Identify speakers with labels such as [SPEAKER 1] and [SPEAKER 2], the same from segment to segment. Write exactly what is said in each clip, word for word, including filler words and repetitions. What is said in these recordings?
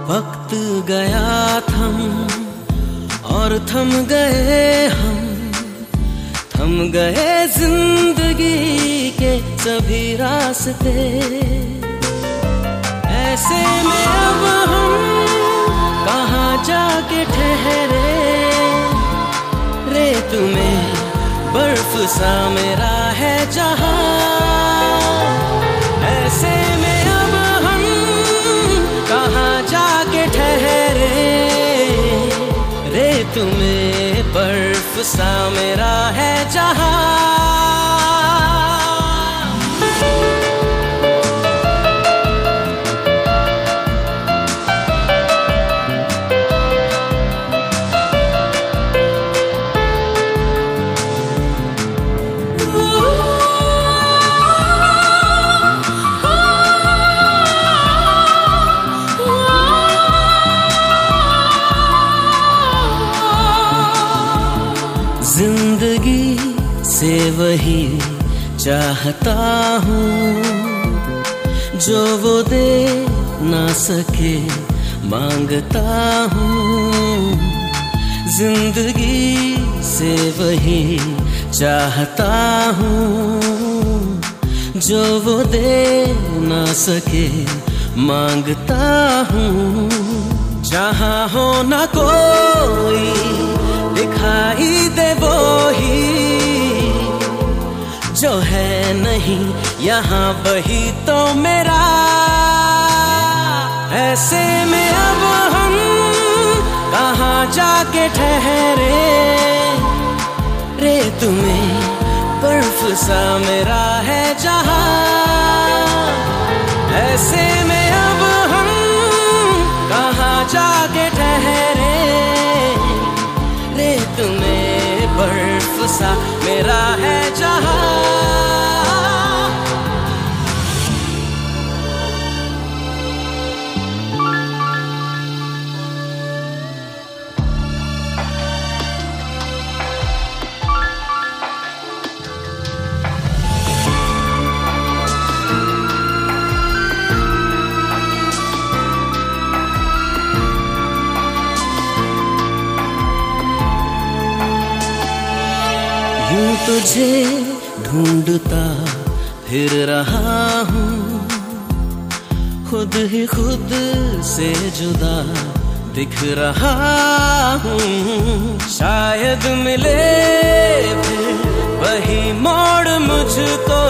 [SPEAKER 1] वक्त गया थम और थम गए हम, थम गए जिंदगी के सभी रास्ते। ऐसे में अब हम कहाँ जाके ठहरे, रेत में बर्फ सा मेरा है जहां। ऐसे में अब हम कहाँ जाके ठहरे, रेत में बर्फ सा मेरा है जहां। जिंदगी से वही चाहता हूँ जो वो दे ना सके मांगता हूँ। जिंदगी से वही चाहता हूँ जो वो दे ना सके मांगता हूँ। जहाँ हो ना कोई दिखाई दे वो ही जो है नहीं यहाँ वही तो मेरा। ऐसे में अब हम कहाँ जाके ठहरे, रेत में बर्फ सा मेरा है जहां। ऐसे में अब हम कहाँ जाके ठहरे, रेत में बर्फ सा मेरा है जहां। यूं तुझे ढूंढता फिर रहा हूँ, खुद ही खुद से जुदा दिख रहा हूँ। शायद मिले फिर वही मोड़ मुझको,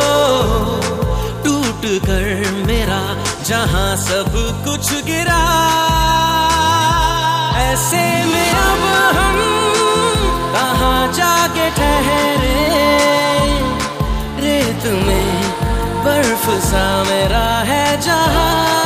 [SPEAKER 1] टूट कर मेरा जहाँ सब कुछ गिरा। ऐसे में अब हम कहाँ जाके ठहरे, रेत में बर्फ सा मेरा है जहां।